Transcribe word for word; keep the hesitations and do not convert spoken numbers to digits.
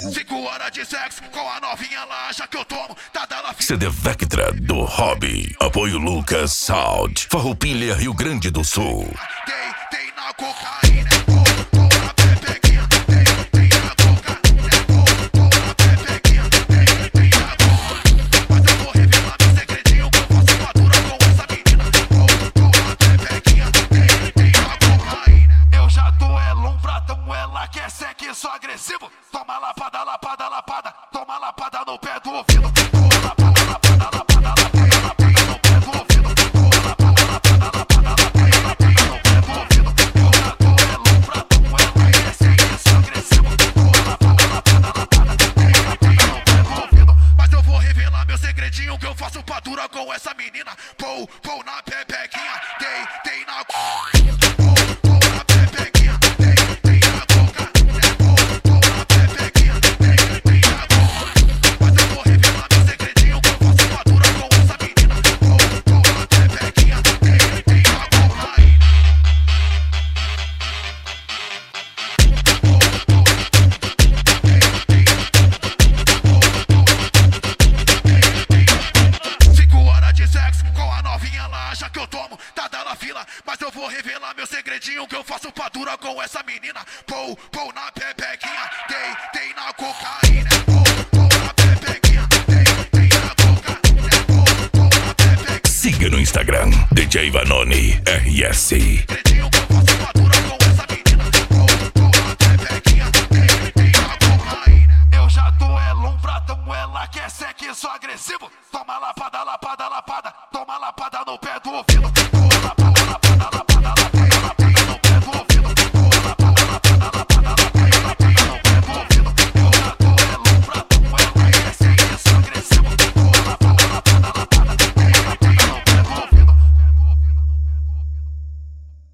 Cinco horas de sexo com a novinha, ela acha que eu tomo. Tá dando C D Vectra do Hobby. Apoio Lucas Sound. Farroupilha, Rio Grande do Sul. Tem, tem na cocaína, com, com a pepequinha. Tem, tem na cocaína, com, com a pepequinha. Tem, tem na cocaína. Mas eu vou revelar meu segredinho, que eu faço madura com essa menina. Com, com a pepequinha. Tem, tem na cocaína. Eu já tô é lombratão, ela quer sexo agressivo. Toma lapada, lapada, lapada. Toma lapada no pé do ouvido. Toma lapada, lapada, lapada, lapada, lapada no pé do ouvido. Toma lapada, lapada, lapada, lapada, lapada no pé do ouvido. Eu já tô é lombratão, ela quer sexo agressivo. Toma lapada, lapada, lapada, tem lapada no pé do ouvido. Mas eu vou revelar meu segredinho, que eu faço padura com essa menina. Pou, pou na pepequinha. Tem, tem na... Que eu tomo, tá dando fila, mas eu vou revelar meu segredinho, que eu faço padura com essa menina. Pou, pou na pepequinha, tem, tem na cocaína. Pou, pou na pepequinha, tem, tem na cocaína. Pou, pou na pepequinha. Siga no Instagram, D J Vanoni R S. Segredinho que eu faço padura com essa menina. Pou, pou na pepequinha, tem, tem na cocaína. Eu já tô é lombratão, ela quer sexo agressivo. Toma lapada, lapada, lapada. Toma lapada no pé do ouvido.